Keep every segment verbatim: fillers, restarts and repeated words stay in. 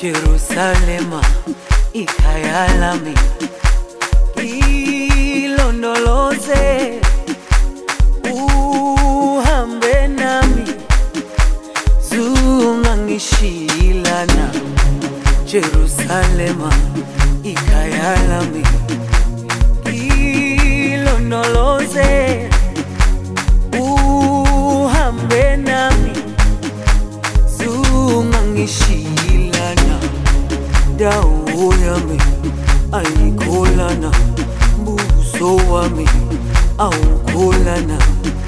Jerusalema ikhaya lami, ilondoloze uhambe nami, zungangishilana. Jerusalema ikhaya lami, ilondoloze uhambe nami, zungangishilana. Dawo yami ayikholana, buso wami awukholana.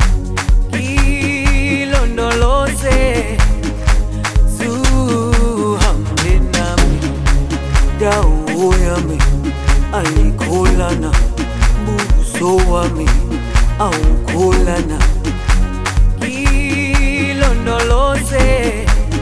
Ilondoloze zuhambe nami, dawo yami ayikholana, buso wami awukholana. Ilondoloze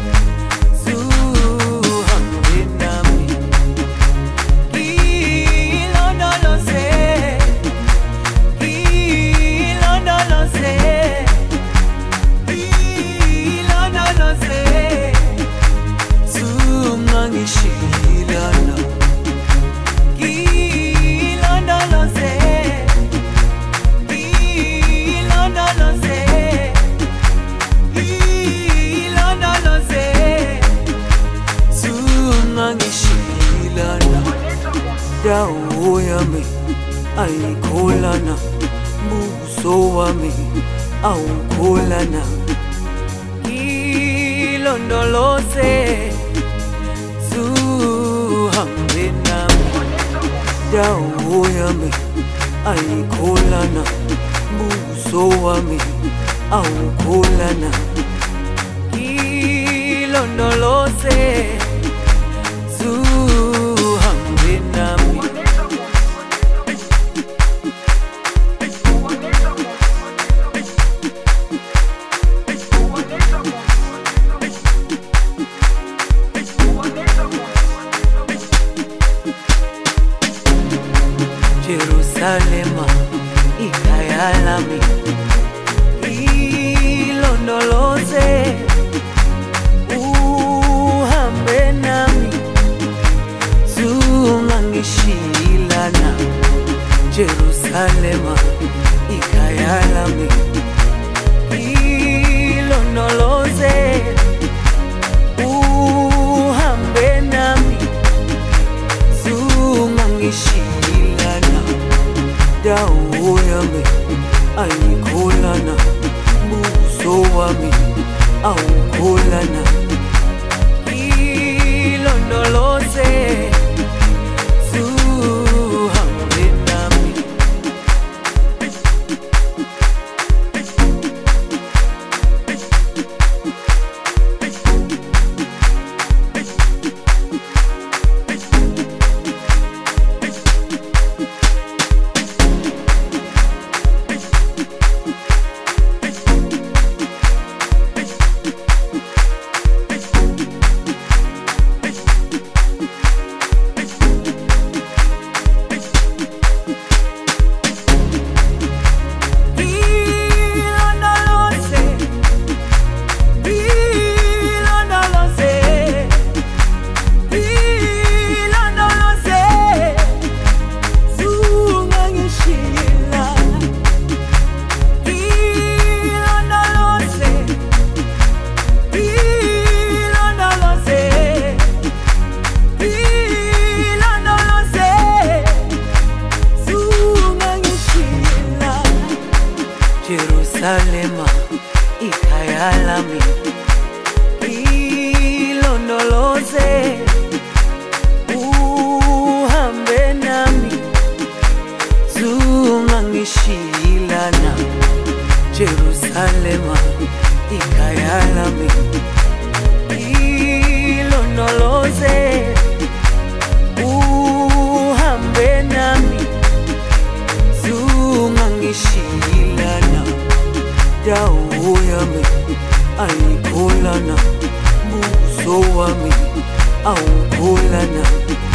dawo yami ayikholana, buso wami awukholana. Ilondoloze zuhambe nami, dawo yami ayikholana, buso wami awukholana. Ilondoloze zuhambe nami. Jerusalema ikhaya lami, ilondoloze uhambe nami, zungangishilana. Jerusalema ikhaya lami, ilondoloze uhambe nami, zungangishilana. Dawo yami ayikholana, buso wami awukholana. Ilondoloze zuhambe nami. Jerusalema ikhaya lami, ilondoloze uhambe nami, zungangishilana. Jerusalema ikhaya lami, ilondoloze uhambe nami, zungangishilana. Dawo yami ayikholana, buso wami awukholana.